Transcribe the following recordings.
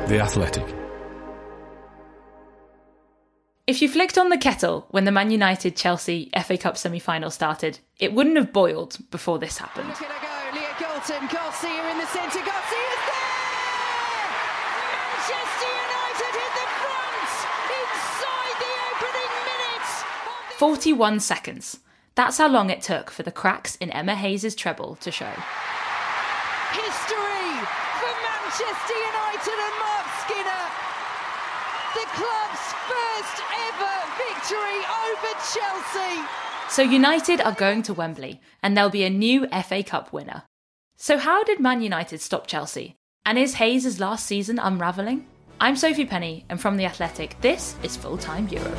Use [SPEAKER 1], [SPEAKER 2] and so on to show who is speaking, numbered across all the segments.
[SPEAKER 1] The Athletic.
[SPEAKER 2] If you flicked on the kettle when the Man United Chelsea FA Cup semi-final started, it wouldn't have boiled before this happened.
[SPEAKER 3] Look at her go, Leah Galton, Garcia in the centre, Garcia's there! Manchester United hit the front inside the opening minutes.
[SPEAKER 2] 41 seconds. That's how long it took for the cracks in Emma Hayes' treble to show.
[SPEAKER 3] History for Manchester United and Mark Skinner. The club's first ever victory over Chelsea.
[SPEAKER 2] So United are going to Wembley and there'll be a new FA Cup winner. So how did Man United stop Chelsea? And is Hayes' last season unravelling? I'm Sophie Penny, and from The Athletic, this is Full Time Euro.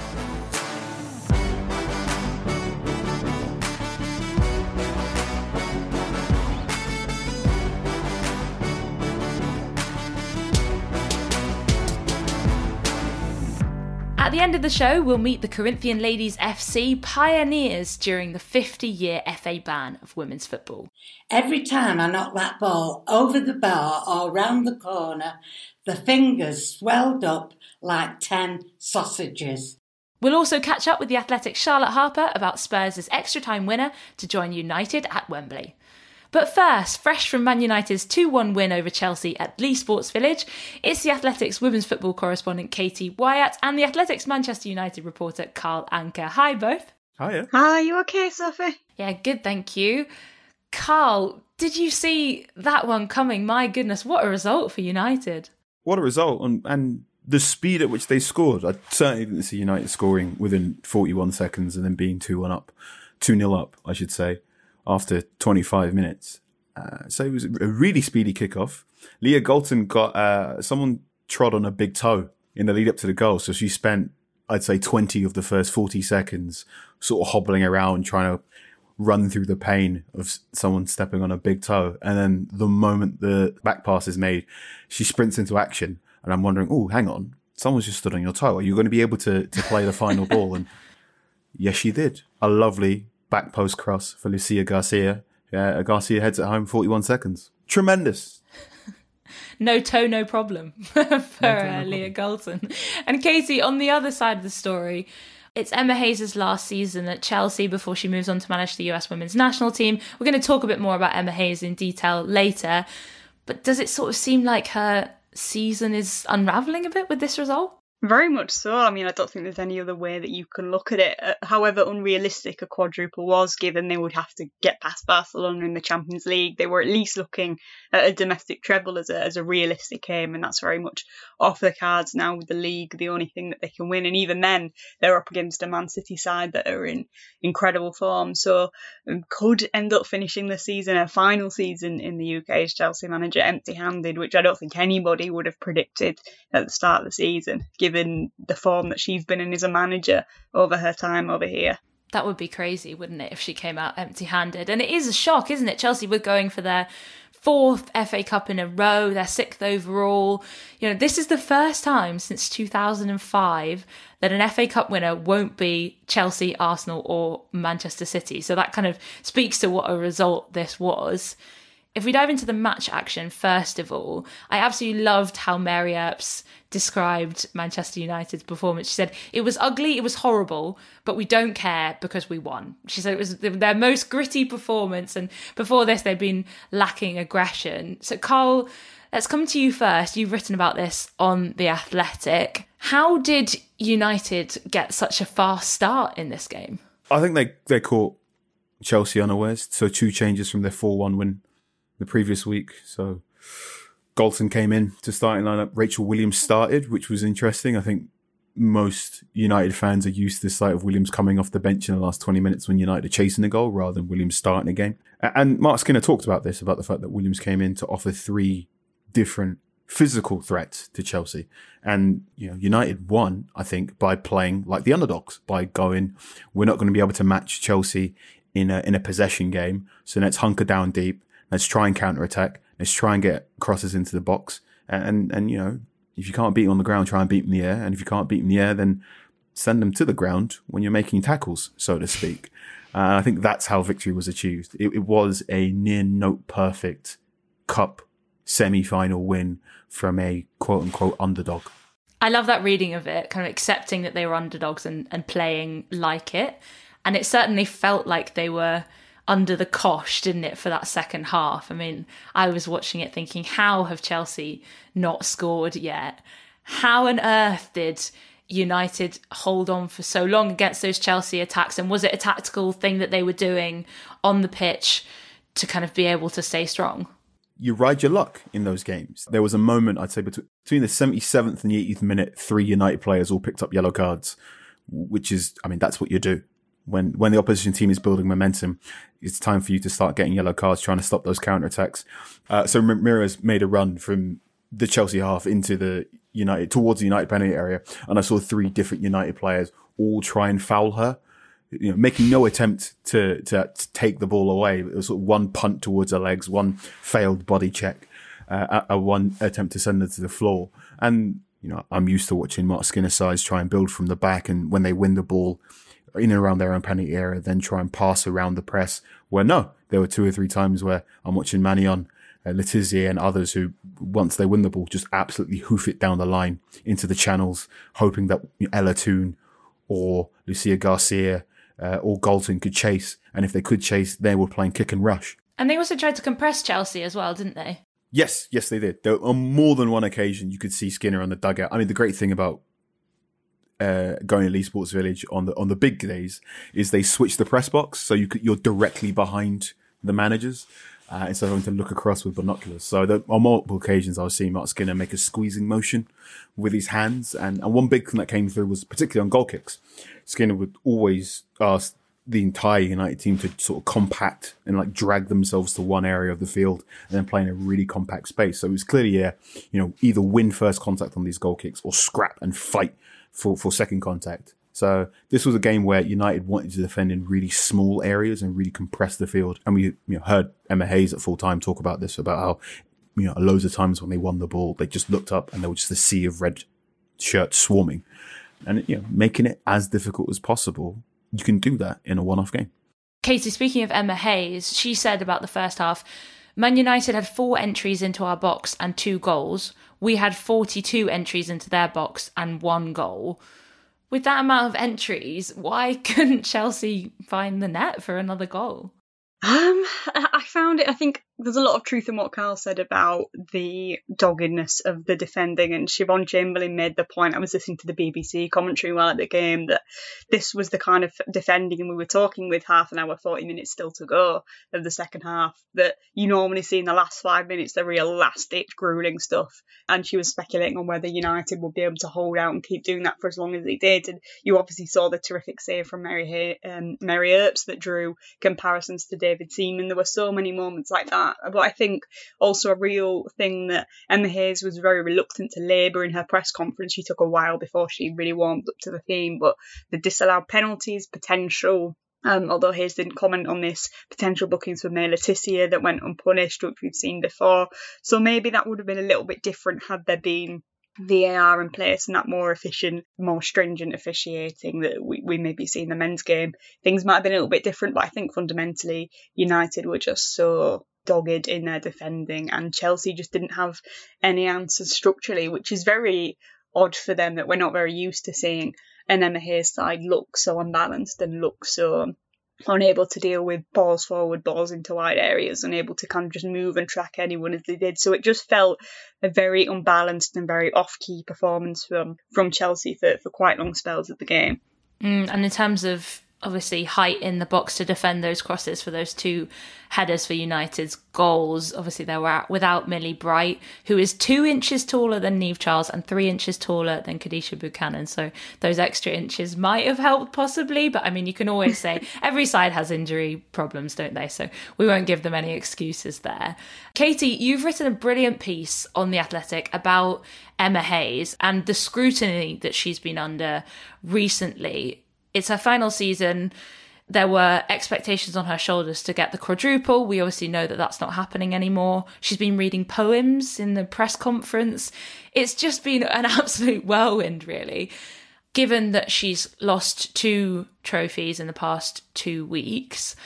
[SPEAKER 2] At the end of the show, we'll meet the Corinthian Ladies FC pioneers during the 50-year FA ban of women's football.
[SPEAKER 4] Every time I knocked that ball over the bar or round the corner, the fingers swelled up like 10 sausages.
[SPEAKER 2] We'll also catch up with the Athletic's Charlotte Harper about Spurs' extra-time winner to join United at Wembley. But first, fresh from Man United's 2-1 win over Chelsea at Leigh Sports Village, it's the Athletic's women's football correspondent Katie Wyatt and the Athletic's Manchester United reporter Carl Anker. Hi both.
[SPEAKER 5] Hiya.
[SPEAKER 6] Hi, you okay, Sophie?
[SPEAKER 2] Yeah, good, thank you. Carl, did you see that one coming? My goodness, what a result for United.
[SPEAKER 5] What a result, and the speed at which they scored. I certainly didn't see United scoring within 41 seconds and then being 2-1 up, 2-0 up, I should say, after 25 minutes. So it was a really speedy kickoff. Leah Galton got someone trod on a big toe in the lead up to the goal. So she spent, I'd say, 20 of the first 40 seconds sort of hobbling around trying to run through the pain of someone stepping on a big toe. And then the moment the back pass is made, she sprints into action. And I'm wondering, oh, hang on, someone's just stood on your toe. Are you going to be able to play the final ball? And yes, she did. A lovely back post cross for Lucia Garcia. Garcia heads it home 41 seconds. Tremendous.
[SPEAKER 2] No toe, no problem for Leah Galton. And Katie, on the other side of the story, it's Emma Hayes' last season at Chelsea before she moves on to manage the US women's national team. We're going to talk a bit more about Emma Hayes in detail later. But does it sort of seem like her season is unravelling a bit with this result?
[SPEAKER 6] Very much so. I mean, I don't think there's any other way that you can look at it. However unrealistic a quadruple was, given they would have to get past Barcelona in the Champions League, they were at least looking at a domestic treble as a realistic aim, and that's very much off the cards now with the league, the only thing that they can win. And even then, they're up against a Man City side that are in incredible form. So could end up finishing the season, a final season in the UK as Chelsea manager, empty-handed, which I don't think anybody would have predicted at the start of the season, given the form that she's been in as a manager over her time over here.
[SPEAKER 2] That would be crazy, wouldn't it, if she came out empty-handed? And it is a shock, isn't it? Chelsea were going for their 4th FA Cup in a row, their 6th overall. You know, this is the first time since 2005 that an FA Cup winner won't be Chelsea, Arsenal or Manchester City. So that kind of speaks to what a result this was. If we dive into the match action, first of all, I absolutely loved how Mary Earps described Manchester United's performance. She said, it was ugly, it was horrible, but we don't care because we won. She said it was their most gritty performance, and before this they'd been lacking aggression. So Carl, let's come to you first. You've written about this on The Athletic. How did United get such a fast start in this game?
[SPEAKER 5] I think they caught Chelsea unawares. So 2 changes from their 4-1 win the previous week. So Galton came in to starting lineup. Rachel Williams started, which was interesting. I think most United fans are used to the sight of Williams coming off the bench in the last 20 minutes when United are chasing a goal rather than Williams starting a game. And Mark Skinner talked about this, about the fact that Williams came in to offer 3 different physical threats to Chelsea. And, you know, United won, I think, by playing like the underdogs, by going, we're not going to be able to match Chelsea in a possession game. So let's hunker down deep. Let's try and counter-attack. Let's try and get crosses into the box. And you know, if you can't beat them on the ground, try and beat them in the air. And if you can't beat them in the air, then send them to the ground when you're making tackles, so to speak. I think that's how victory was achieved. It was a near note perfect cup semi-final win from a quote-unquote underdog.
[SPEAKER 2] I love that reading of it, kind of accepting that they were underdogs and playing like it. And it certainly felt like they were under the cosh, didn't it, for that second half? I mean, I was watching it thinking, how have Chelsea not scored yet? How on earth did United hold on for so long against those Chelsea attacks? And was it a tactical thing that they were doing on the pitch to kind of be able to stay strong?
[SPEAKER 5] You ride your luck in those games. There was a moment, I'd say, between the 77th and the 80th minute, 3 United players all picked up yellow cards, which is, I mean, that's what you do. When the opposition team is building momentum, it's time for you to start getting yellow cards, trying to stop those counterattacks. So Ramirez made a run from the Chelsea half into towards the United penalty area, and I saw 3 different United players all try and foul her, making no attempt to take the ball away. It was sort of one punt towards her legs, one failed body check, one attempt to send her to the floor. And I'm used to watching Mark Skinner's sides try and build from the back, and when they win the ball in and around their own penalty area, then try and pass around the press. Where no, there were 2 or 3 times where I'm watching Maignan, Letizia and others who, once they win the ball, just absolutely hoof it down the line into the channels, hoping that Ella Toone or Lucia Garcia or Galton could chase. And if they could chase, they were playing kick and rush. And
[SPEAKER 2] they also tried to compress Chelsea as well, didn't they?
[SPEAKER 5] Yes, they did. On more than one occasion, you could see Skinner on the dugout. I mean, the great thing about going to Leigh Sports Village on the big days is they switch the press box, so you're directly behind the managers instead of having to look across with binoculars. So on multiple occasions, I was seeing Mark Skinner make a squeezing motion with his hands, and one big thing that came through was particularly on goal kicks. Skinner would always ask the entire United team to sort of compact and drag themselves to one area of the field and then play in a really compact space. So it was clearly either win first contact on these goal kicks or scrap and fight for second contact. So this was a game where United wanted to defend in really small areas and really compress the field. And we heard Emma Hayes at full time talk about this, about how loads of times when they won the ball, they just looked up and there was just a sea of red shirts swarming. And making it as difficult as possible, you can do that in a one-off game.
[SPEAKER 2] Katie, speaking of Emma Hayes, she said about the first half, Man United had 4 entries into our box and 2 goals. We had 42 entries into their box and 1 goal. With that amount of entries, why couldn't Chelsea find the net for another goal?
[SPEAKER 6] I found it, I think there's a lot of truth in what Carl said about the doggedness of the defending, and Siobhan Chamberlain made the point, I was listening to the BBC commentary while at the game, that this was the kind of defending, and we were talking with half an hour, 40 minutes still to go of the second half, that you normally see in the last 5 minutes, the real last-ditch gruelling stuff. And she was speculating on whether United would be able to hold out and keep doing that for as long as they did. And you obviously saw the terrific save from Mary Earps that drew comparisons to David Seaman. There were so many moments like that. But I think also a real thing that Emma Hayes was very reluctant to labour in her press conference. She took a while before she really warmed up to the theme, but the disallowed penalties, potential, although Hayes didn't comment on this, potential bookings for May Letizia that went unpunished, which we've seen before. So maybe that would have been a little bit different had there been VAR in place and that more efficient, more stringent officiating that we maybe see in the men's game. Things might have been a little bit different, but I think fundamentally United were just so dogged in their defending, and Chelsea just didn't have any answers structurally, which is very odd for them, that we're not very used to seeing an Emma Hayes side look so unbalanced and look so unable to deal with balls forward, balls into wide areas, unable to kind of just move and track anyone as they did. So it just felt a very unbalanced and very off-key performance from Chelsea for quite long spells of the game.
[SPEAKER 2] And in terms of obviously height in the box to defend those crosses for those 2 headers for United's goals, obviously they were without Millie Bright, who is 2 inches taller than Niamh Charles and 3 inches taller than Khadijah Buchanan. So those extra inches might have helped possibly, but I mean, you can always say every side has injury problems, don't they? So we won't give them any excuses there. Katie, you've written a brilliant piece on The Athletic about Emma Hayes and the scrutiny that she's been under recently. It's her final season. There were expectations on her shoulders to get the quadruple. We obviously know that that's not happening anymore. She's been reading poems in the press conference. It's just been an absolute whirlwind, really. Given that she's lost 2 trophies in the past 2 weeks,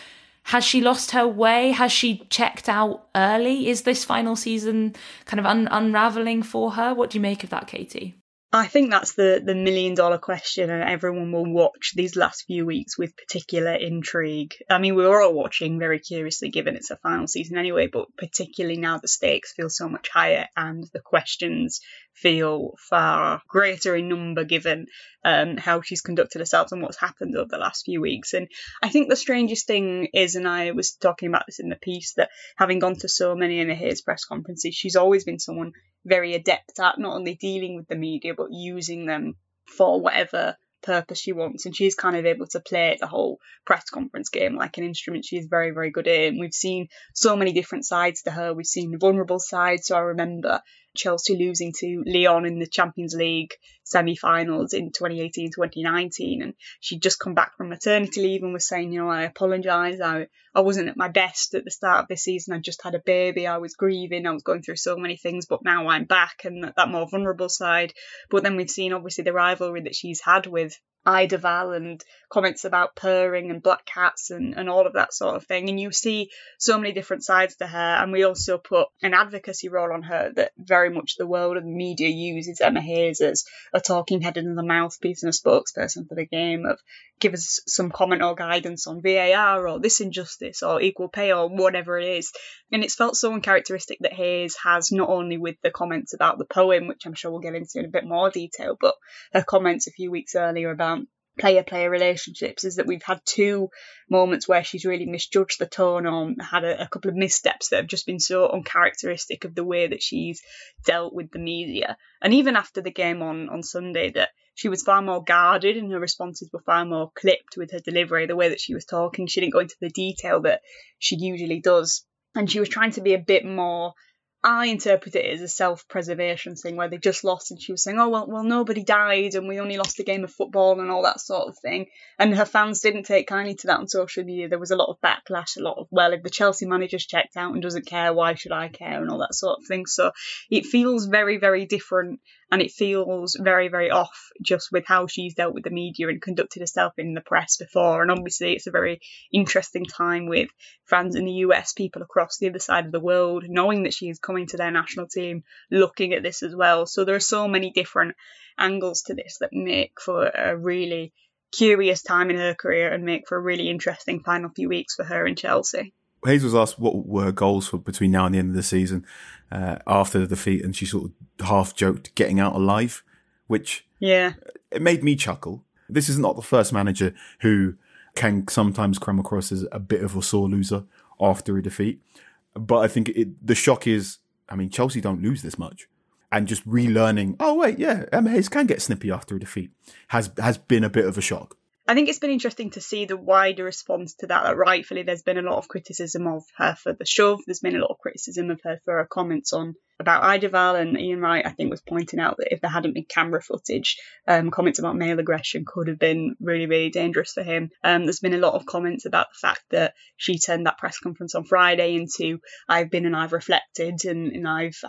[SPEAKER 2] Has she lost her way? Has she checked out early? Is this final season kind of unravelling for her? What do you make of that, Katie?
[SPEAKER 6] I think that's the $1 million question, and everyone will watch these last few weeks with particular intrigue. I mean, we were all watching very curiously, given it's a final season anyway, but particularly now the stakes feel so much higher and the questions feel far greater in number, given how she's conducted herself and what's happened over the last few weeks. And I think the strangest thing is, and I was talking about this in the piece, that having gone to so many Emma Hayes press conferences, she's always been someone very adept at not only dealing with the media, but using them for whatever purpose she wants. And she's kind of able to play the whole press conference game like an instrument. She's very, very good at it. And we've seen so many different sides to her. We've seen the vulnerable side. So I remember Chelsea losing to Lyon in the Champions League semi-finals in 2018-2019, and she'd just come back from maternity leave and was saying, I apologise, I wasn't at my best at the start of this season, I just had a baby, I was grieving, I was going through so many things, but now I'm back, and that more vulnerable side. But then we've seen obviously the rivalry that she's had with Ida Val and comments about purring and black cats and all of that sort of thing. And you see so many different sides to her. And we also put an advocacy role on her that very much the world of the media uses Emma Hayes as a talking head and the mouthpiece and a spokesperson for the game, of give us some comment or guidance on VAR or this injustice or equal pay or whatever it is. And it's felt so uncharacteristic that Hayes has, not only with the comments about the poem, which I'm sure we'll get into in a bit more detail, but her comments a few weeks earlier about player-player relationships, is that we've had two moments where she's really misjudged the tone or had a couple of missteps that have just been so uncharacteristic of the way that she's dealt with the media. And even after the game on Sunday, that she was far more guarded and her responses were far more clipped with her delivery, the way that she was talking. She didn't go into the detail that she usually does. And she was trying to be a bit more, I interpret it as a self-preservation thing where they just lost and she was saying, well, nobody died and we only lost a game of football and all that sort of thing. And her fans didn't take kindly to that on social media. There was a lot of backlash, a lot of, well, if the Chelsea manager's checked out and doesn't care, why should I care, and all that sort of thing. So it feels very, very different, and it feels very, very off just with how she's dealt with the media and conducted herself in the press before. And obviously it's a very interesting time with fans in the US, people across the other side of the world, knowing that she is coming to their national team, looking at this as well. So there are so many different angles to this that make for a really curious time in her career and make for a really interesting final few weeks for her in Chelsea.
[SPEAKER 5] Hayes was asked what were her goals for between now and the end of the season after the defeat, and she sort of half joked getting out alive, which it made me chuckle. This is not the first manager who can sometimes come across as a bit of a sore loser after a defeat. But I think the shock is, I mean, Chelsea don't lose this much. And just relearning, oh wait, yeah, Emma Hayes can get snippy after a defeat has been a bit of a shock.
[SPEAKER 6] I think it's been interesting to see the wider response to that. Rightfully, there's been a lot of criticism of her for the shove. There's been a lot of criticism of her for her comments about Ida Val, and Ian Wright, I think, was pointing out that if there hadn't been camera footage, comments about male aggression could have been really, really dangerous for him. There's been a lot of comments about the fact that she turned that press conference on Friday into, I've been and I've reflected and I've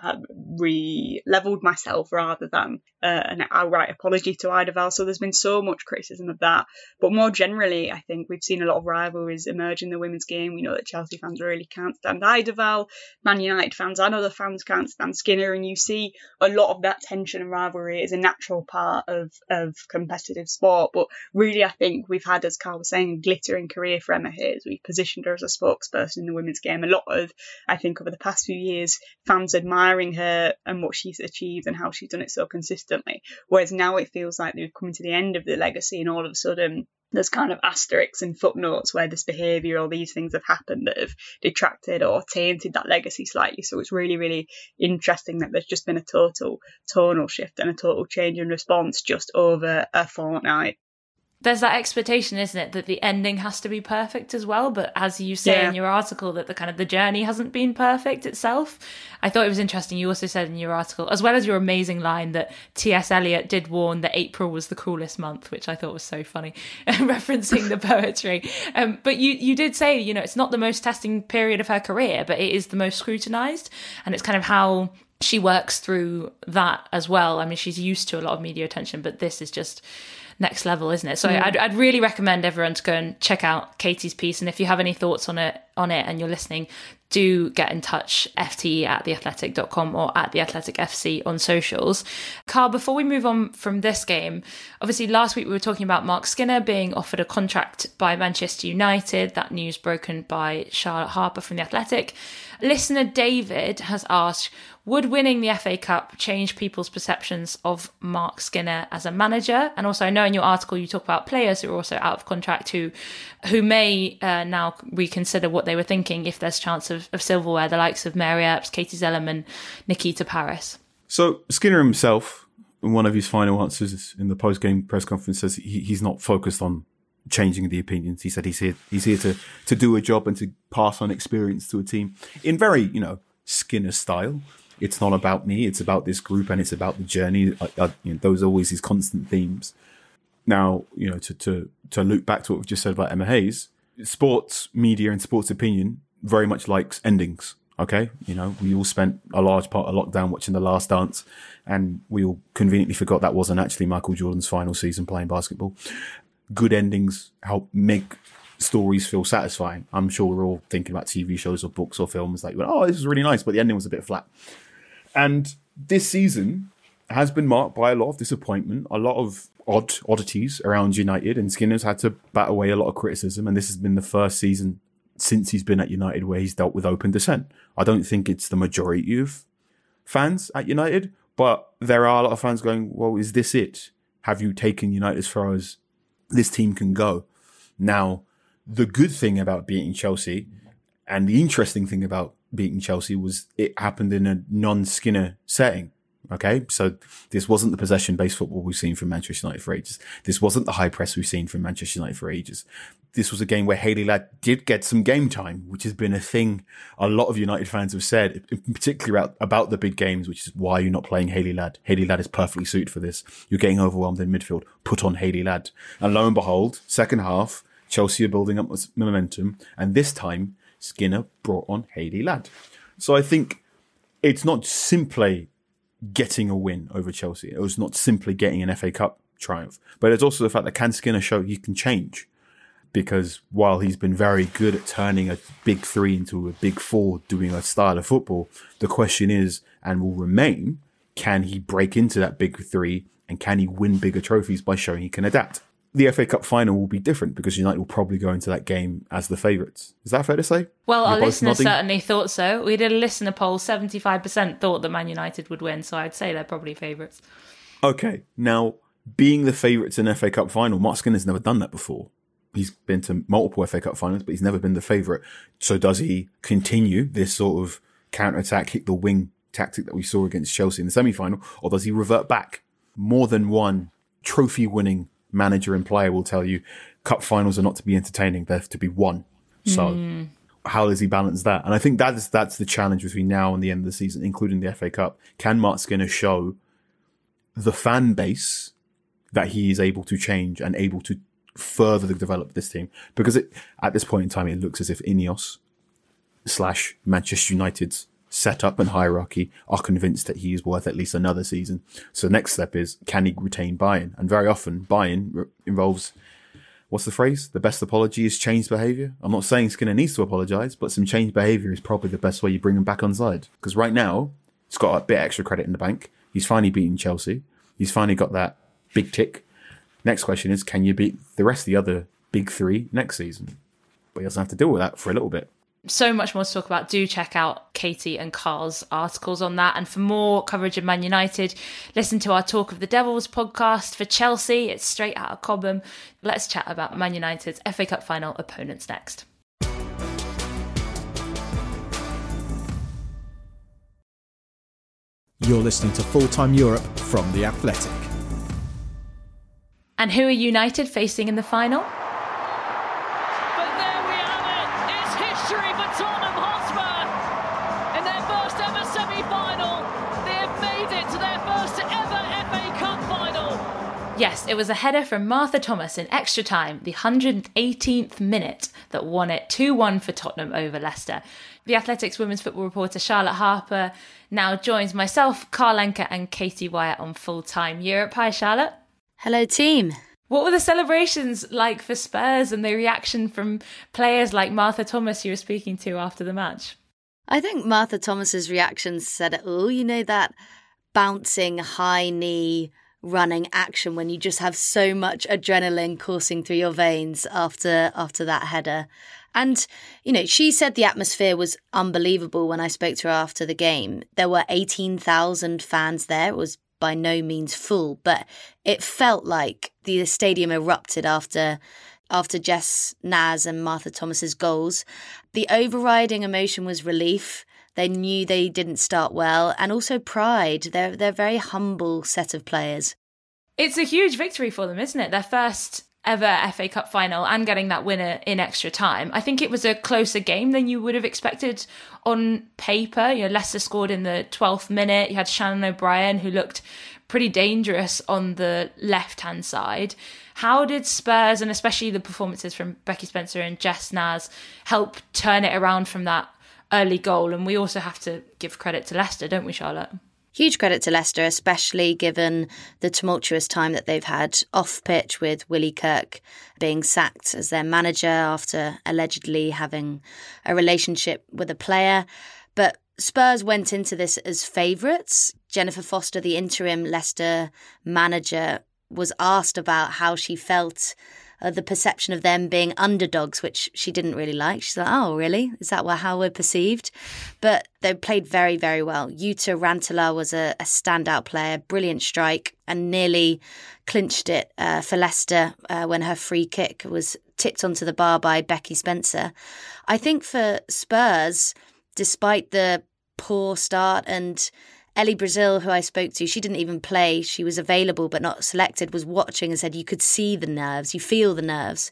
[SPEAKER 6] re-levelled myself rather than an outright apology to Ida Val. So there's been so much criticism of that. But more generally, I think we've seen a lot of rivalries emerge in the women's game. We know that Chelsea fans really can't stand Ida Val. Man United fans and other fans can't stand Skinner, and you see a lot of that tension and rivalry is a natural part of competitive sport. But really, I think we've had, as Carl was saying, a glittering career for Emma Hayes. We've positioned her as a spokesperson in the women's game. A lot of, I think, over the past few years, fans admiring her and what she's achieved and how she's done it so consistently. Whereas now it feels like we've come to the end of the legacy, and all of a sudden there's kind of asterisks and footnotes where this behaviour or these things have happened that have detracted or tainted that legacy slightly. So it's really, really interesting that there's just been a total tonal shift and a total change in response just over a fortnight.
[SPEAKER 2] There's that expectation, isn't it, that the ending has to be perfect as well. But as you say in your article, that the journey hasn't been perfect itself. I thought it was interesting. You also said in your article, as well as your amazing line, that T.S. Eliot did warn that April was the coolest month, which I thought was so funny, referencing the poetry. But you did say, it's not the most testing period of her career, but it is the most scrutinised. And it's kind of how she works through that as well. I mean, she's used to a lot of media attention, but this is just next level, isn't it? So I'd really recommend everyone to go and check out Katie's piece. And if you have any thoughts on it and you're listening, do get in touch, ft@theathletic.com or @theathleticfc on socials. Carl, before we move on from this game, obviously last week we were talking about Mark Skinner being offered a contract by Manchester United. That news broken by Charlotte Harper from The Athletic. Listener David has asked, would winning the FA Cup change people's perceptions of Mark Skinner as a manager? And also, I know in your article you talk about players who are also out of contract who may now reconsider what they were thinking if there's chance of silverware, the likes of Mary Earps, Katie Zellerman, Nikita Paris.
[SPEAKER 5] So Skinner himself, in one of his final answers in the post-game press conference, says he's not focused on changing the opinions. He said he's here to do a job and to pass on experience to a team in very, Skinner style. It's not about me, it's about this group and it's about the journey. Those are always his constant themes. Now, to loop back to what we've just said about Emma Hayes, sports media and sports opinion very much likes endings. Okay. We all spent a large part of lockdown watching The Last Dance, and we all conveniently forgot that wasn't actually Michael Jordan's final season playing basketball. Good endings help make stories feel satisfying. I'm sure we're all thinking about TV shows or books or films like, oh, this was really nice, but the ending was a bit flat. And this season has been marked by a lot of disappointment, a lot of oddities around United, and Skinner's had to bat away a lot of criticism. And this has been the first season since he's been at United where he's dealt with open dissent. I don't think it's the majority of fans at United, but there are a lot of fans going, well, is this it? Have you taken United as far as this team can go? Now, the good thing about beating Chelsea and the interesting thing about beating Chelsea was it happened in a non-Skinner setting. Okay, so this wasn't the possession-based football we've seen from Manchester United for ages. This wasn't the high press we've seen from Manchester United for ages. This was a game where Hayley Ladd did get some game time, which has been a thing a lot of United fans have said, particularly about the big games, which is why you're not playing Hayley Ladd. Hayley Ladd is perfectly suited for this. You're getting overwhelmed in midfield. Put on Hayley Ladd. And lo and behold, second half, Chelsea are building up momentum, and this time Skinner brought on Hayley Ladd. So I think it's not simply getting a win over Chelsea. It was not simply getting an FA Cup triumph, but it's also the fact that can Skinner show he can change? Because while he's been very good at turning a big three into a big four, doing a style of football, the question is, and will remain, can he break into that big three and can he win bigger trophies by showing he can adapt? The FA Cup final will be different because United will probably go into that game as the favourites. Is that fair to say?
[SPEAKER 2] Well, our listeners certainly thought so. We did a listener poll, 75% thought that Man United would win, so I'd say they're probably favourites. Okay,
[SPEAKER 5] now, being the favourites in an FA Cup final, Mark Skinner's never done that before. He's been to multiple FA Cup finals, but he's never been the favourite. So does he continue this sort of counter-attack, hit the wing tactic that we saw against Chelsea in the semi-final, or does he revert back? More than one trophy-winning manager and player will tell you cup finals are not to be entertaining, they're to be won. So how does he balance that? And I think that's the challenge between now and the end of the season, including the FA Cup. Can Mark Skinner show the fan base that he is able to change and able to further develop this team? Because at this point in time, it looks as if Ineos / Manchester United's setup and hierarchy are convinced that he is worth at least another season. So the next step is, can he retain buy-in? And very often buy-in involves, what's the phrase? The best apology is changed behaviour. I'm not saying Skinner needs to apologise, but some changed behaviour is probably the best way you bring him back on side. Because right now, he's got a bit extra credit in the bank. He's finally beaten Chelsea. He's finally got that big tick. Next question is, can you beat the rest of the other big three next season? But he doesn't have to deal with that for a little bit.
[SPEAKER 2] So much more to talk about. Do check out Katie and Carl's articles on that. And for more coverage of Man United, listen to our Talk of the Devils podcast. For Chelsea, it's straight out of Cobham. Let's chat about Man United's FA Cup final opponents next.
[SPEAKER 1] You're listening to Full Time Europe from The Athletic.
[SPEAKER 2] And who are United facing in the final? Yes, it was a header from Martha Thomas in extra time, the 118th minute, that won it 2-1 for Tottenham over Leicester. The Athletics women's football reporter Charlotte Harper now joins myself, Carl Anker and Katie Wyatt on Full Time Europe. Hi, Charlotte.
[SPEAKER 7] Hello, team.
[SPEAKER 2] What were the celebrations like for Spurs and the reaction from players like Martha Thomas you were speaking to after the match?
[SPEAKER 7] I think Martha Thomas's reaction said it all. You know, that bouncing, high knee, running action when you just have so much adrenaline coursing through your veins after that header. And, you know, she said the atmosphere was unbelievable when I spoke to her after the game. There were 18,000 fans there. It was by no means full, but it felt like the stadium erupted after Jess Naz and Martha Thomas's goals. The overriding emotion was relief. They knew they didn't start well, and also pride. They're a very humble set of players.
[SPEAKER 2] It's a huge victory for them, isn't it? Their first ever FA Cup final and getting that winner in extra time. I think it was a closer game than you would have expected on paper. You know, Leicester scored in the 12th minute. You had Shannon O'Brien, who looked pretty dangerous on the left-hand side. How did Spurs, and especially the performances from Becky Spencer and Jess Naz, help turn it around from that early goal? And we also have to give credit to Leicester, don't we, Charlotte?
[SPEAKER 7] Huge credit to Leicester, especially given the tumultuous time that they've had off pitch, with Willie Kirk being sacked as their manager after allegedly having a relationship with a player. But Spurs went into this as favourites. Jennifer Foster, the interim Leicester manager, was asked about how she felt the perception of them being underdogs, which she didn't really like. She's like, oh, really? Is that how we're perceived? But they played very, very well. Jutta Rantala was a standout player, brilliant strike, and nearly clinched it for Leicester when her free kick was tipped onto the bar by Becky Spencer. I think for Spurs, despite the poor start, and Ellie Brazil, who I spoke to, she didn't even play. She was available but not selected, was watching and said you could see the nerves, you feel the nerves.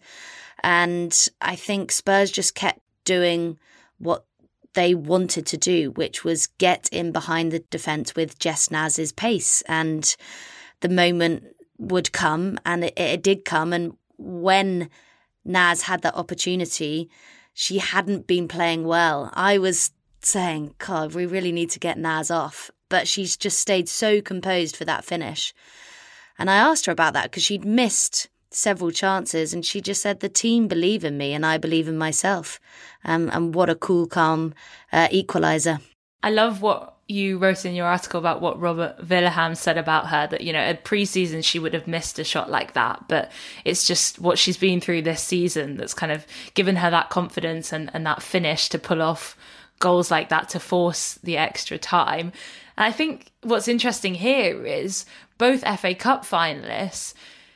[SPEAKER 7] And I think Spurs just kept doing what they wanted to do, which was get in behind the defence with Jess Naz's pace. And the moment would come, and it did come. And when Naz had that opportunity, she hadn't been playing well. I was saying, God, we really need to get Naz off. But she's just stayed so composed for that finish. And I asked her about that because she'd missed several chances, and she just said, the team believe in me and I believe in myself. And what a cool, calm equaliser.
[SPEAKER 2] I love what you wrote in your article about what Robert Villeham said about her, that, you know, at pre-season she would have missed a shot like that, but it's just what she's been through this season that's kind of given her that confidence and that finish to pull off goals like that to force the extra time. And I think what's interesting here is both FA Cup finalists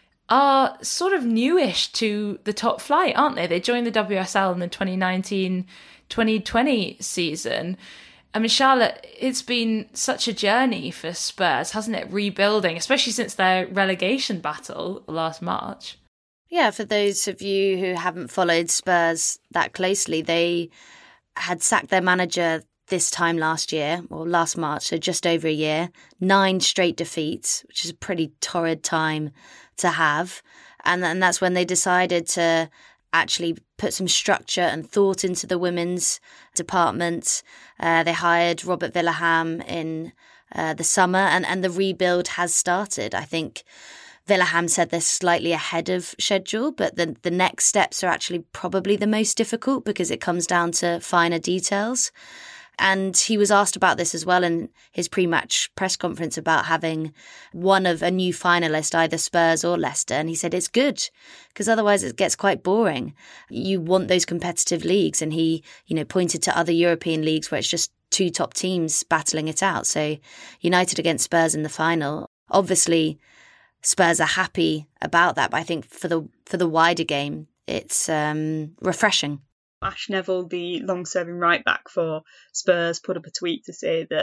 [SPEAKER 2] are sort of newish to the top flight, aren't they? They joined the WSL in the 2019-2020 season. I mean, Charlotte, it's been such a journey for Spurs, hasn't it? Rebuilding, especially since their relegation battle last March.
[SPEAKER 7] Yeah, for those of you who haven't followed Spurs that closely, they had sacked their manager this time last year, or last March, so just over a year, 9 straight defeats, which is a pretty torrid time to have. And that's when they decided to actually put some structure and thought into the women's department. They hired Robert Villeham in the summer, and the rebuild has started. I think Villeham said they're slightly ahead of schedule, but the next steps are actually probably the most difficult because it comes down to finer details. And he was asked about this as well in his pre-match press conference about having one of a new finalist, either Spurs or Leicester. And he said it's good because otherwise it gets quite boring. You want those competitive leagues. And he, pointed to other European leagues where it's just 2 top teams battling it out. So United against Spurs in the final. Obviously, Spurs are happy about that. But I think for the wider game, it's refreshing.
[SPEAKER 6] Ash Neville, the long-serving right-back for Spurs, put up a tweet to say that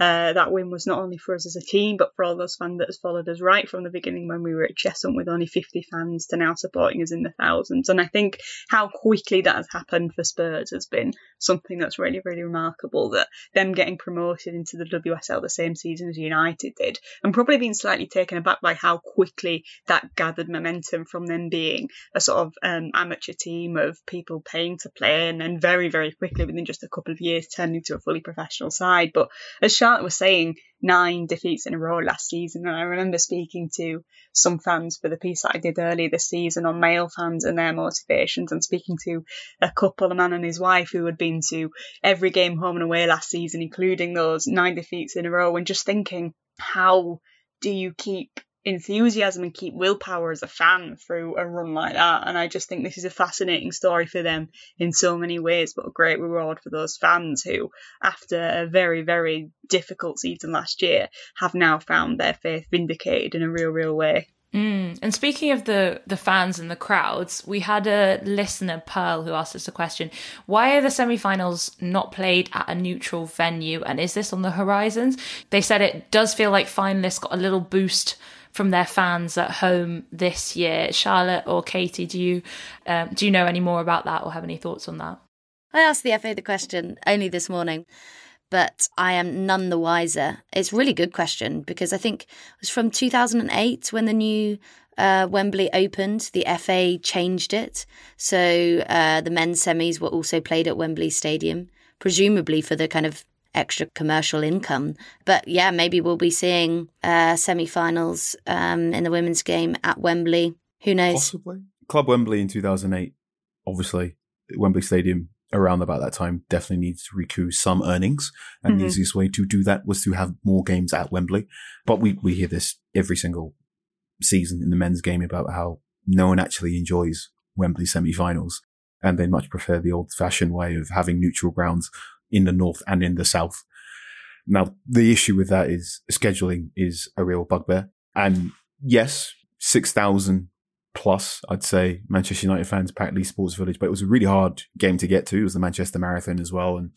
[SPEAKER 6] that win was not only for us as a team, but for all those fans that has followed us right from the beginning when we were at Cheshunt with only 50 fans to now supporting us in the thousands. And I think how quickly that has happened for Spurs has been something that's really, really remarkable, that them getting promoted into the WSL the same season as United did, and probably being slightly taken aback by how quickly that gathered momentum from them being a sort of amateur team of people paying to play, and then very, very quickly within just a couple of years turned into a fully professional side. But as Charlotte was saying, 9 defeats in a row last season, and I remember speaking to some fans for the piece that I did earlier this season on male fans and their motivations, and speaking to a couple, a man and his wife, who had been to every game home and away last season, including those 9 defeats in a row, and just thinking, how do you keep enthusiasm and keep willpower as a fan through a run like that? And I just think this is a fascinating story for them in so many ways, but a great reward for those fans who, after a very, very difficult season last year, have now found their faith vindicated in a real way.
[SPEAKER 2] And speaking of the fans and the crowds, we had a listener, Pearl, who asked us a question. Why are the semi-finals not played at a neutral venue, and is this on the horizons? They said it does feel like finalists got a little boost from their fans at home this year. Charlotte or Katie, do you know any more about that or have any thoughts on that?
[SPEAKER 7] I asked the FA the question only this morning, but I am none the wiser. It's a really good question, because I think it was from 2008 when the new Wembley opened, the FA changed it. So the men's semis were also played at Wembley Stadium, presumably for the kind of extra commercial income. But yeah, maybe we'll be seeing semi-finals in the women's game at Wembley. Who knows?
[SPEAKER 5] Possibly. Club Wembley in 2008, obviously, Wembley Stadium around about that time definitely needs to recoup some earnings. And the easiest way to do that was to have more games at Wembley. But we hear this every single season in the men's game about how no one actually enjoys Wembley semi-finals. And they much prefer the old-fashioned way of having neutral grounds in the north and in the south. Now, the issue with that is scheduling is a real bugbear. And yes, 6,000 plus, I'd say, Manchester United fans packed Leeds Sports Village, but it was a really hard game to get to. It was the Manchester Marathon as well. And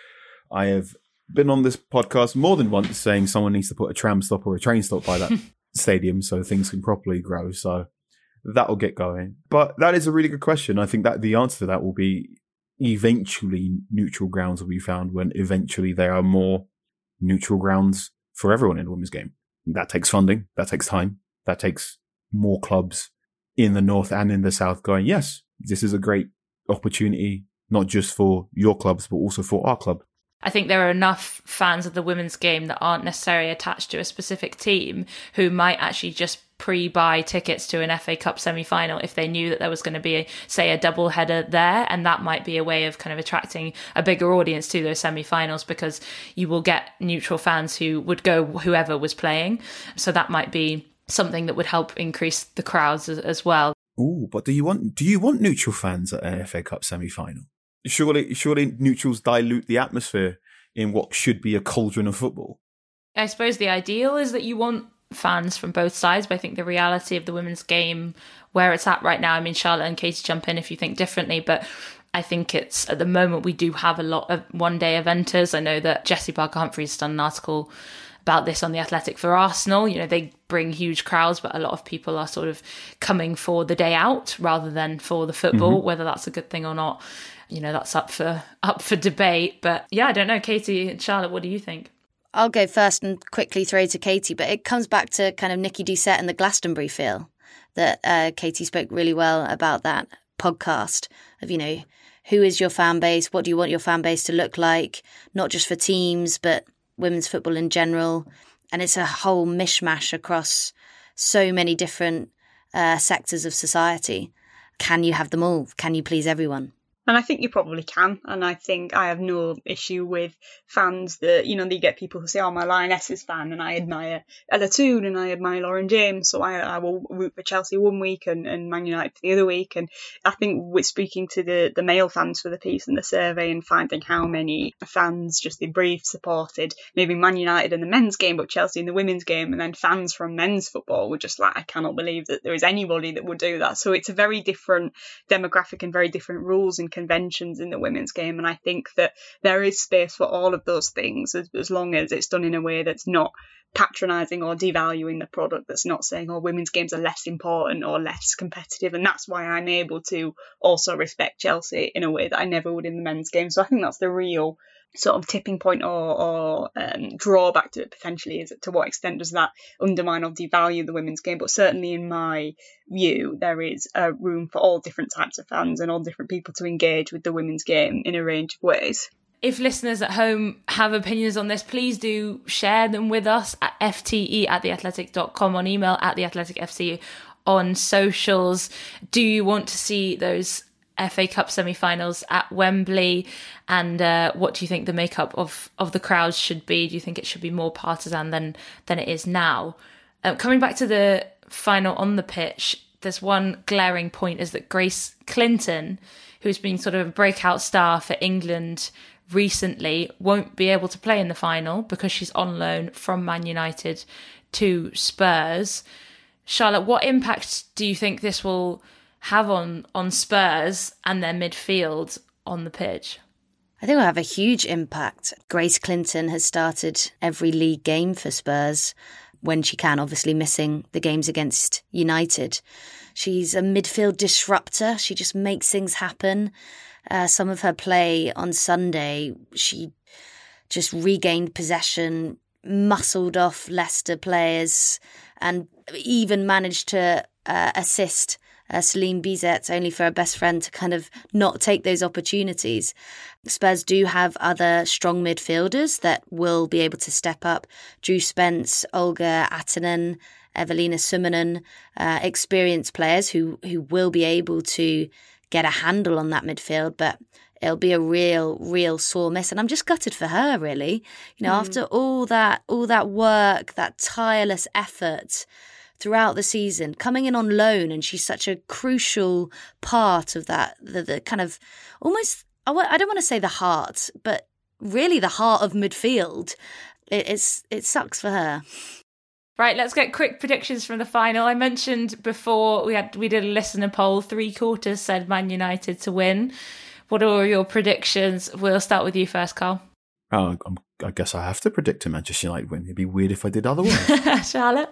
[SPEAKER 5] I have been on this podcast more than once saying someone needs to put a tram stop or a train stop by that stadium so things can properly grow. So that'll get going. But that is a really good question. I think that the answer to that will be eventually neutral grounds will be found when eventually there are more neutral grounds for everyone in a women's game. That takes funding. That takes time. That takes more clubs in the north and in the south going, yes, this is a great opportunity, not just for your clubs, but also for our club.
[SPEAKER 2] I think there are enough fans of the women's game that aren't necessarily attached to a specific team who might actually just pre-buy tickets to an FA Cup semi-final if they knew that there was going to be, say, a double header there, and that might be a way of kind of attracting a bigger audience to those semi-finals, because you will get neutral fans who would go whoever was playing. So that might be something that would help increase the crowds as well.
[SPEAKER 5] Ooh, but do you want neutral fans at an FA Cup semi-final? Surely neutrals dilute the atmosphere in what should be a cauldron of football.
[SPEAKER 2] I suppose the ideal is that you want fans from both sides, but I think the reality of the women's game, where it's at right now, I mean, Charlotte and Katie, jump in if you think differently, but I think it's, at the moment, we do have a lot of one-day eventers. I know that Jessie Barker-Humphries done an article about this on The Athletic for Arsenal. You know, they bring huge crowds, but a lot of people are sort of coming for the day out rather than for the football. Whether that's a good thing or not, you know, that's up for debate. But yeah, I don't know. Katie and Charlotte, what do you think?
[SPEAKER 7] I'll go first and quickly throw to Katie, but it comes back to kind of Nikki Doucette and the Glastonbury feel that Katie spoke really well about that podcast of, you know, who is your fan base? What do you want your fan base to look like? Not just for teams, but women's football in general. And it's a whole mishmash across so many different sectors of society. Can you have them all? Can you please everyone?
[SPEAKER 6] And I think you probably can. And I think I have no issue with fans that, you know, you get people who say, oh, I'm a Lionesses fan and I admire Ella Toone and I admire Lauren James, so I will root for Chelsea one week and Man United the other week. And I think with speaking to the male fans for the piece and the survey and finding how many fans just in brief supported maybe Man United in the men's game, but Chelsea in the women's game, and then fans from men's football were just like, I cannot believe that there is anybody that would do that. So it's a very different demographic and very different rules and conventions in the women's game. And I think that there is space for all of those things as long as it's done in a way that's not patronising or devaluing the product, that's not saying, oh, women's games are less important or less competitive. And that's why I'm able to also respect Chelsea in a way that I never would in the men's game. So I think that's the real sort of tipping point or drawback to it potentially, is to what extent does that undermine or devalue the women's game. But certainly in my view, there is a room for all different types of fans and all different people to engage with the women's game in a range of ways.
[SPEAKER 2] If listeners at home have opinions on this, please do share them with us at fte@theathletic.com, on email at theathleticfc, on socials. Do you want to see those FA Cup semi-finals at Wembley? And what do you think the makeup of the crowds should be? Do you think it should be more partisan than it is now? Coming back to the final on the pitch, there's one glaring point, is that Grace Clinton, who's been sort of a breakout star for England recently, won't be able to play in the final because she's on loan from Man United to Spurs. Charlotte, what impact do you think this will have on Spurs and their midfield on the pitch?
[SPEAKER 7] I think it will have a huge impact. Grace Clinton has started every league game for Spurs when she can, obviously missing the games against United. She's a midfield disruptor. She just makes things happen. Some of her play on Sunday, she just regained possession, muscled off Leicester players, and even managed to assist Celine Bizet, only for her best friend to kind of not take those opportunities. Spurs do have other strong midfielders that will be able to step up. Drew Spence, Olga Atanen, Evelina Summanen, experienced players who will be able to get a handle on that midfield, but it'll be a real sore miss. And I'm just gutted for her, really. You know, after all that work, that tireless effort throughout the season, coming in on loan, and she's such a crucial part of that, the kind of almost, I don't want to say the heart, but really the heart of midfield. It sucks for her.
[SPEAKER 2] Right, let's get quick predictions from the final. I mentioned before we did a listener poll. 3/4 said Man United to win. What are your predictions? We'll start with you first, Carl.
[SPEAKER 5] I guess I have to predict a Manchester United win. It'd be weird if I did otherwise.
[SPEAKER 2] Charlotte?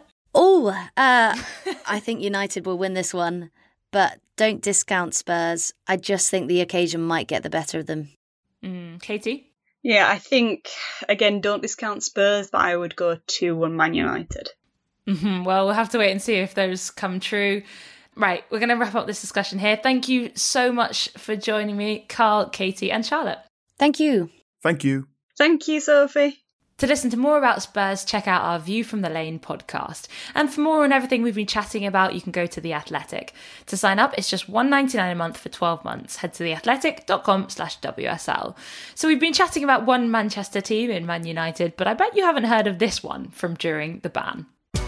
[SPEAKER 7] I think United will win this one, but don't discount Spurs. I just think the occasion might get the better of them.
[SPEAKER 2] Katie?
[SPEAKER 6] Yeah, I think, again, don't discount Spurs, but I would go 2-1 Man United.
[SPEAKER 2] Well, we'll have to wait and see if those come true. Right, we're going to wrap up this discussion here. Thank you so much for joining me, Carl, Katie and Charlotte.
[SPEAKER 7] Thank you.
[SPEAKER 5] Thank you.
[SPEAKER 6] Thank you, Sophie.
[SPEAKER 2] To listen to more about Spurs, check out our View from the Lane podcast. And for more on everything we've been chatting about, you can go to The Athletic. To sign up, it's just $1.99 a month for 12 months. Head to theathletic.com/WSL. So we've been chatting about one Manchester team in Man United, but I bet you haven't heard of this one from during the ban.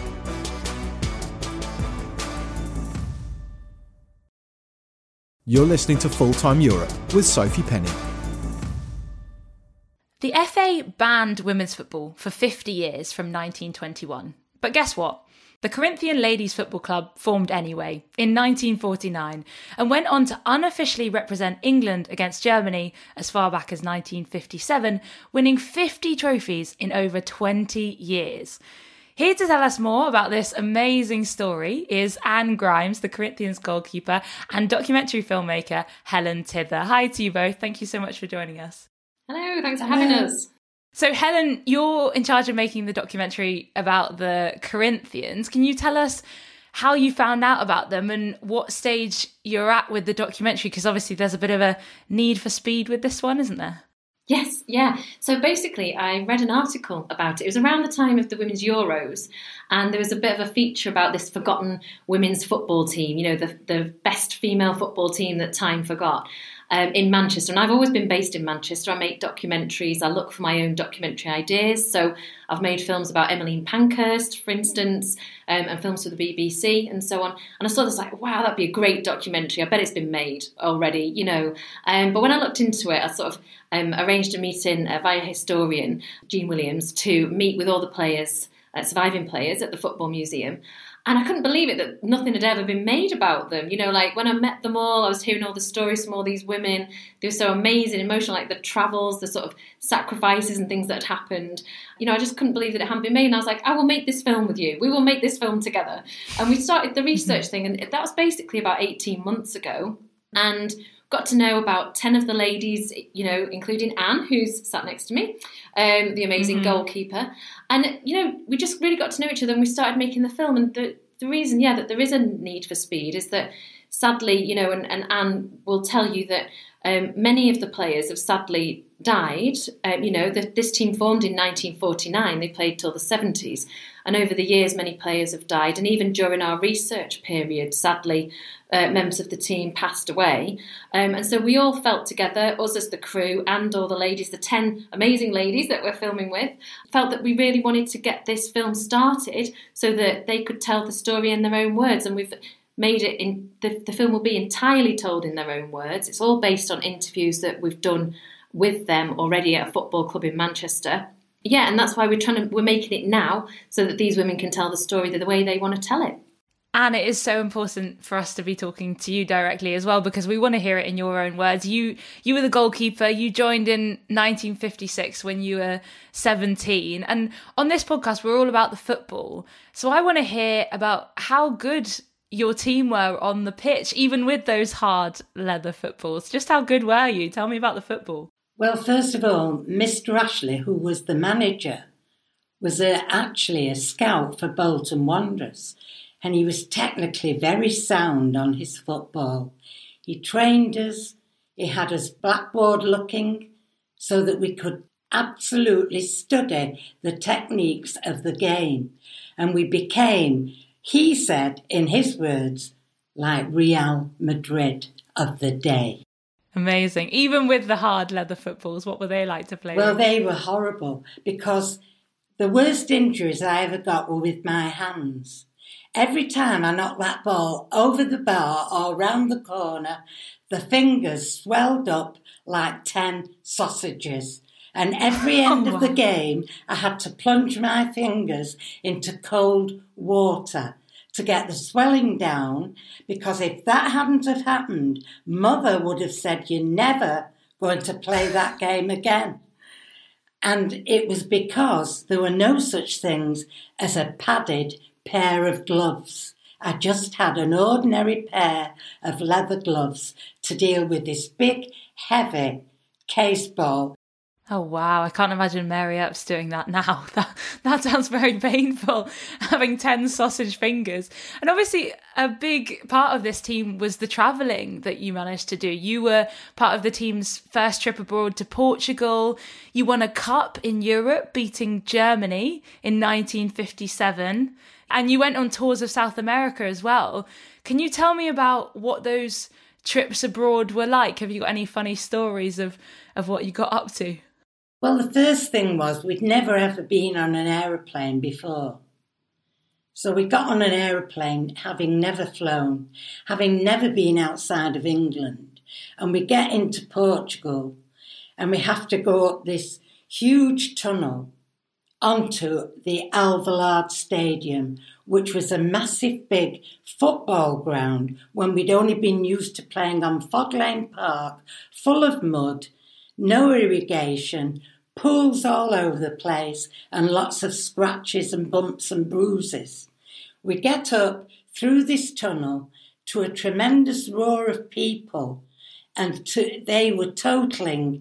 [SPEAKER 1] You're listening to Full Time Europe with Sophie Penny.
[SPEAKER 2] The FA banned women's football for 50 years from 1921. But guess what? The Corinthian Ladies Football Club formed anyway in 1949 and went on to unofficially represent England against Germany as far back as 1957, winning 50 trophies in over 20 years. Here to tell us more about this amazing story is Anne Grimes, the Corinthians goalkeeper, and documentary filmmaker Helen Tither. Hi to you both. Thank you so much for joining us.
[SPEAKER 8] Hello, thanks for having us.
[SPEAKER 2] So Helen, you're in charge of making the documentary about the Corinthians. Can you tell us how you found out about them and what stage you're at with the documentary? Because obviously there's a bit of a need for speed with this one, isn't there?
[SPEAKER 8] Yes, yeah. So basically, I read an article about it. It was around the time of the Women's Euros, and there was a bit of a feature about this forgotten women's football team, you know, the best female football team that time forgot. In Manchester, and I've always been based in Manchester. I make documentaries, I look for my own documentary ideas, so I've made films about Emmeline Pankhurst, for instance, and films for the BBC and so on, and I saw this like, wow, that'd be a great documentary, I bet it's been made already, you know, but when I looked into it, I sort of arranged a meeting via historian Jean Williams to meet with all the players surviving players at the Football Museum. And I couldn't believe it that nothing had ever been made about them. You know, like when I met them all, I was hearing all the stories from all these women. They were so amazing, emotional, like the travels, the sort of sacrifices and things that had happened. You know, I just couldn't believe that it hadn't been made. And I was like, I will make this film with you. We will make this film together. And we started the research thing. And that was basically about 18 months ago. And got to know about 10 of the ladies, you know, including Anne, who's sat next to me, the amazing goalkeeper. And, you know, we just really got to know each other and we started making the film. And the reason, that there is a need for speed is that sadly, you know, and Anne will tell you that many of the players have sadly died. You know, this team formed in 1949. They played till the 70s. And over the years, many players have died. And even during our research period, sadly, members of the team passed away. And so we all felt together, us as the crew and all the ladies, the 10 amazing ladies that we're filming with, felt that we really wanted to get this film started so that they could tell the story in their own words. And we've made it in the film will be entirely told in their own words. It's all based on interviews that we've done with them already at a football club in Manchester. Yeah, and that's why we're making it now so that these women can tell the story the way they want to tell it.
[SPEAKER 2] And it is so important for us to be talking to you directly as well, because we want to hear it in your own words. You were the goalkeeper. You joined in 1956 when you were 17. And on this podcast, we're all about the football. So I want to hear about how good your team were on the pitch, even with those hard leather footballs. Just how good were you? Tell me about the football.
[SPEAKER 4] Well, first of all, Mr. Ashley, who was the manager, was actually a scout for Bolton Wanderers, and he was technically very sound on his football. He trained us, he had us blackboard looking, so that we could absolutely study the techniques of the game. And we became, he said in his words, like Real Madrid of the day.
[SPEAKER 2] Amazing. Even with the hard leather footballs, what were they like to play
[SPEAKER 4] with? Well,
[SPEAKER 2] with?
[SPEAKER 4] they were horrible because the worst injuries I ever got were with my hands. Every time I knocked that ball over the bar or round the corner, the fingers swelled up like 10 sausages. And every end of the game, I had to plunge my fingers into cold water to get the swelling down, because if that hadn't have happened, Mother would have said, you're never going to play that game again. And it was because there were no such things as a padded pair of gloves. I just had an ordinary pair of leather gloves to deal with this big, heavy case ball.
[SPEAKER 2] Oh, wow. I can't imagine Mary Epps doing that now. That sounds very painful, having 10 sausage fingers. And obviously, a big part of this team was the travelling that you managed to do. You were part of the team's first trip abroad to Portugal. You won a cup in Europe, beating Germany in 1957. And you went on tours of South America as well. Can you tell me about what those trips abroad were like? Have you got any funny stories of what you got up to?
[SPEAKER 4] Well, the first thing was we'd never ever been on an aeroplane before. So we got on an aeroplane having never flown, having never been outside of England. And we get into Portugal and we have to go up this huge tunnel onto the Alvalade Stadium, which was a massive big football ground when we'd only been used to playing on Fog Lane Park, full of mud, no irrigation, pools all over the place, and lots of scratches and bumps and bruises. We get up through this tunnel to a tremendous roar of people, and they were totalling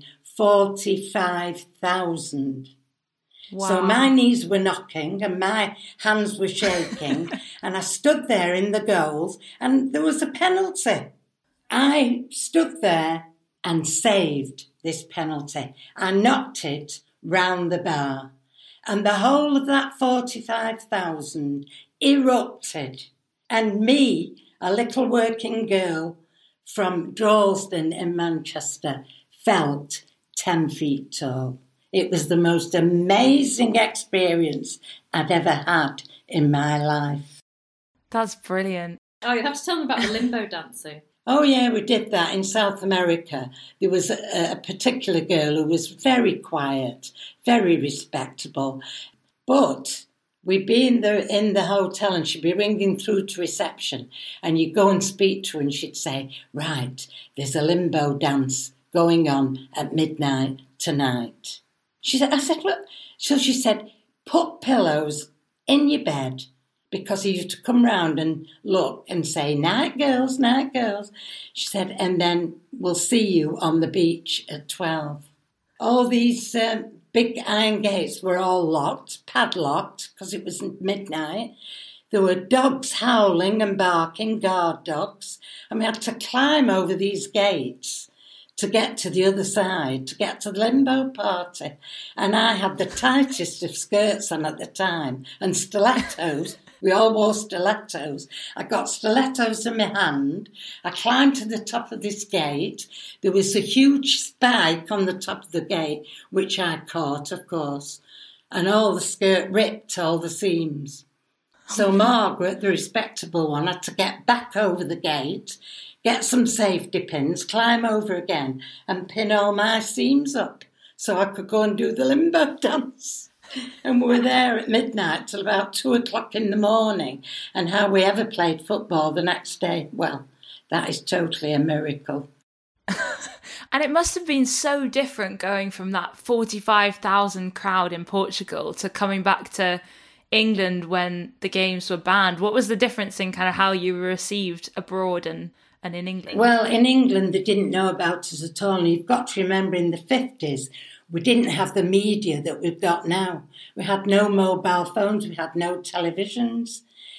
[SPEAKER 4] 45,000.
[SPEAKER 2] Wow.
[SPEAKER 4] So my knees were knocking and my hands were shaking, and I stood there in the goals, and there was a penalty. I stood there and saved this penalty. I knocked it round the bar, and the whole of that 45,000 erupted. And me, a little working girl from Droylsden in Manchester, felt 10 feet tall. It was the most amazing experience I'd ever had in my life.
[SPEAKER 2] That's brilliant.
[SPEAKER 8] Oh, you have to tell them about the limbo dancing.
[SPEAKER 4] Oh, yeah, we did that in South America. There was a particular girl who was very quiet, very respectable. But We'd be in the hotel and she'd be ringing through to reception, and you'd go and speak to her and she'd say, right, there's a limbo dance going on at midnight tonight. I said, look. So she said, put pillows in your bed, because he used to come round and look and say, night girls, night girls. She said, and then we'll see you on the beach at 12. All these big iron gates were all locked, padlocked, because it was midnight. There were dogs howling and barking, guard dogs, and we had to climb over these gates to get to the other side, to get to the limbo party. And I had the tightest of skirts on at the time, and stilettos. We all wore stilettos. I got stilettos in my hand. I climbed to the top of this gate. There was a huge spike on the top of the gate, which I caught, of course. And all the skirt ripped, all the seams. So Margaret, the respectable one, had to get back over the gate, get some safety pins, climb over again, and pin all my seams up so I could go and do the limbo dance. And we were there at midnight till about 2 o'clock in the morning. And how we ever played football the next day, well, that is totally a miracle.
[SPEAKER 2] And it must have been so different going from that 45,000 crowd in Portugal to coming back to England when the games were banned. What was the difference in kind of how you were received abroad and in England?
[SPEAKER 4] Well, in England, they didn't know about us at all. And you've got to remember, in the 50s, we didn't have the media that we've got now. We had no mobile phones. We had no televisions.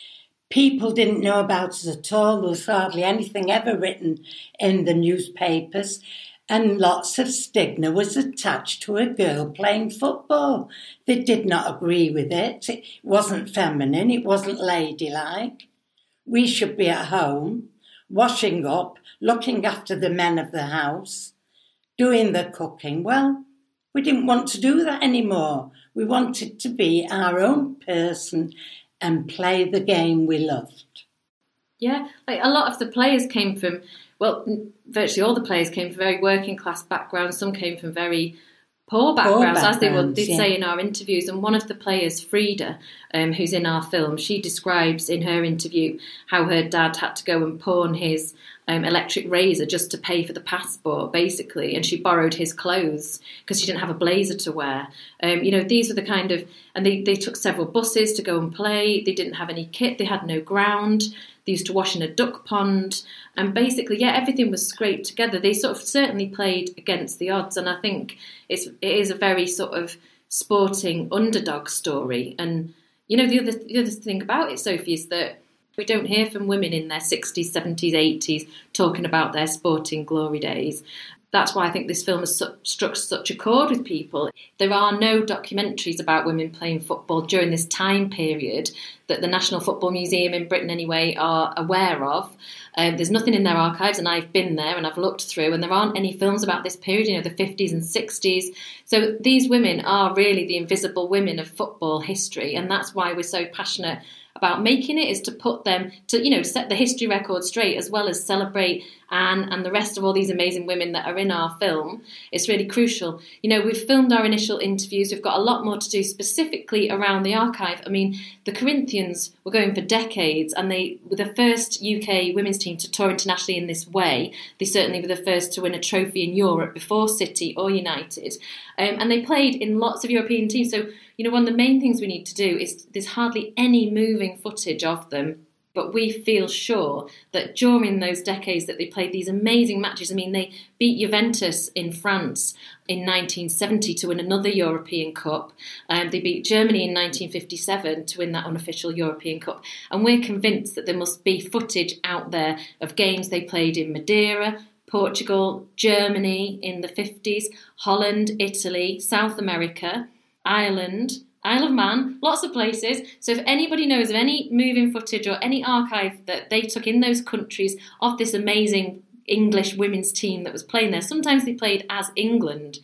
[SPEAKER 4] People didn't know about us at all. There was hardly anything ever written in the newspapers. And lots of stigma was attached to a girl playing football. They did not agree with it. It wasn't feminine. It wasn't ladylike. We should be at home, washing up, looking after the men of the house, doing the cooking. Well, we didn't want to do that anymore. We wanted to be our own person and play the game we loved.
[SPEAKER 8] Yeah, like a lot of the players came from, well, virtually all the players came from very working class backgrounds. Some came from very poor backgrounds, as they did say in our interviews. And one of the players, Frida, who's in our film, she describes in her interview how her dad had to go and pawn his electric razor just to pay for the passport, basically, and she borrowed his clothes because she didn't have a blazer to wear. These were the kind of, and they took several buses to go and play. They didn't have any kit. They had no ground. They used to wash in a duck pond, and basically, everything was scraped together. They sort of certainly played against the odds, and I think it is a very sort of sporting underdog story. And the other thing about it, Sophie, is that we don't hear from women in their 60s, 70s, 80s talking about their sporting glory days. That's why I think this film has struck such a chord with people. There are no documentaries about women playing football during this time period that the National Football Museum in Britain, anyway, are aware of. There's nothing in their archives, and I've been there and I've looked through, and there aren't any films about this period, the 50s and 60s. So these women are really the invisible women of football history, and that's why we're so passionate about making it, is to put them to, set the history record straight, as well as celebrate Anne and the rest of all these amazing women that are in our film. It's really crucial. We've filmed our initial interviews. We've got a lot more to do specifically around the archive. I mean, the Corinthians were going for decades, and they were the first UK women's team to tour internationally in this way. They certainly were the first to win a trophy in Europe before City or United. And they played in lots of European teams. So, one of the main things we need to do is, there's hardly any moving footage of them, but we feel sure that during those decades that they played these amazing matches, I mean, they beat Juventus in France in 1970 to win another European Cup. They beat Germany in 1957 to win that unofficial European Cup. And we're convinced that there must be footage out there of games they played in Madeira, Portugal, Germany in the 50s, Holland, Italy, South America, Ireland, Isle of Man, lots of places. So if anybody knows of any moving footage or any archive that they took in those countries of this amazing English women's team that was playing there, sometimes they played as England,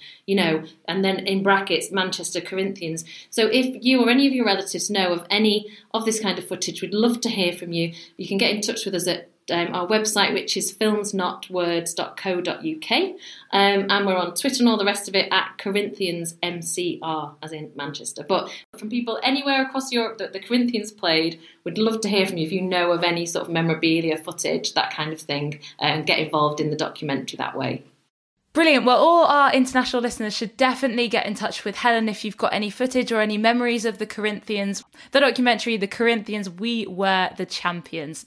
[SPEAKER 8] and then in brackets, Manchester Corinthians. So if you or any of your relatives know of any of this kind of footage, we'd love to hear from you. You can get in touch with us at our website, which is filmsnotwords.co.uk, and we're on Twitter and all the rest of it at Corinthians MCR, as in Manchester. But from people anywhere across Europe that the Corinthians played, we'd love to hear from you if you know of any sort of memorabilia, footage, that kind of thing, and get involved in the documentary that way.
[SPEAKER 2] Brilliant. Well, all our international listeners should definitely get in touch with Helen if you've got any footage or any memories of the Corinthians. The documentary, The Corinthians, We Were the Champions.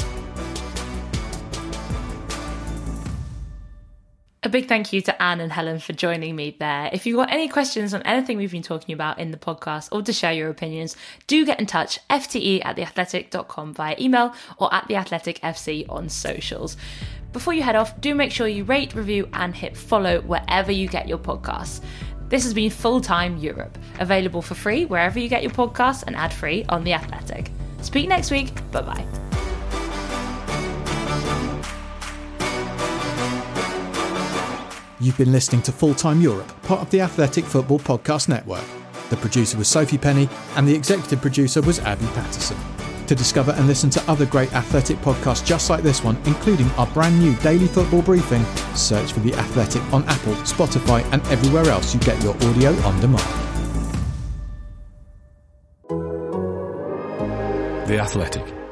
[SPEAKER 2] A big thank you to Anne and Helen for joining me there. If you've got any questions on anything we've been talking about in the podcast or to share your opinions, do get in touch, fte@theathletic.com via email or at theathleticfc on socials. Before you head off, do make sure you rate, review and hit follow wherever you get your podcasts. This has been Full Time Europe, available for free wherever you get your podcasts and ad-free on The Athletic. Speak next week. Bye-bye.
[SPEAKER 1] You've been listening to Full Time Europe, part of the Athletic Football Podcast Network. The producer was Sophie Penny and the executive producer was Abby Patterson. To discover and listen to other great athletic podcasts just like this one, including our brand new daily football briefing, search for The Athletic on Apple, Spotify and everywhere else you get your audio on demand.
[SPEAKER 9] The Athletic.